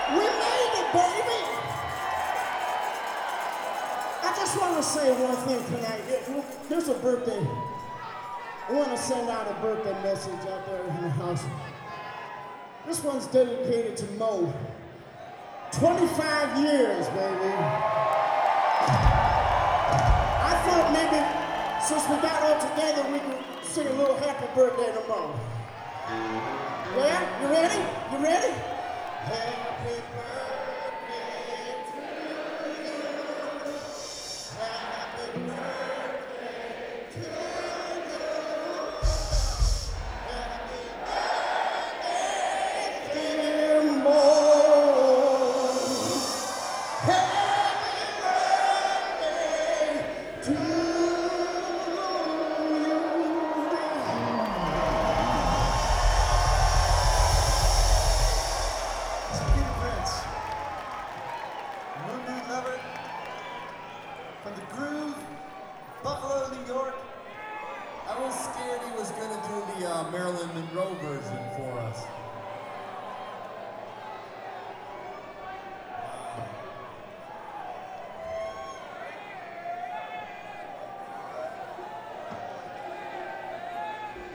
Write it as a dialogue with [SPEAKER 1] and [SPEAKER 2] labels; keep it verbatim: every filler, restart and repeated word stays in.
[SPEAKER 1] We made it, baby! I just want to say one thing tonight. There's a birthday. I want to send out a birthday message out there in the house. This one's dedicated to Mo. twenty-five years, baby. I thought maybe since we got all together, we could sing a little happy birthday to Mo. Yeah? You ready? You ready? Happy birthday to you. Happy birthday to you. Happy birthday, dear Mo. Happy birthday to you.
[SPEAKER 2] Moonbeat Lover, from the Groove, Buffalo, New York.
[SPEAKER 3] I was scared he was gonna do the uh, Marilyn Monroe version.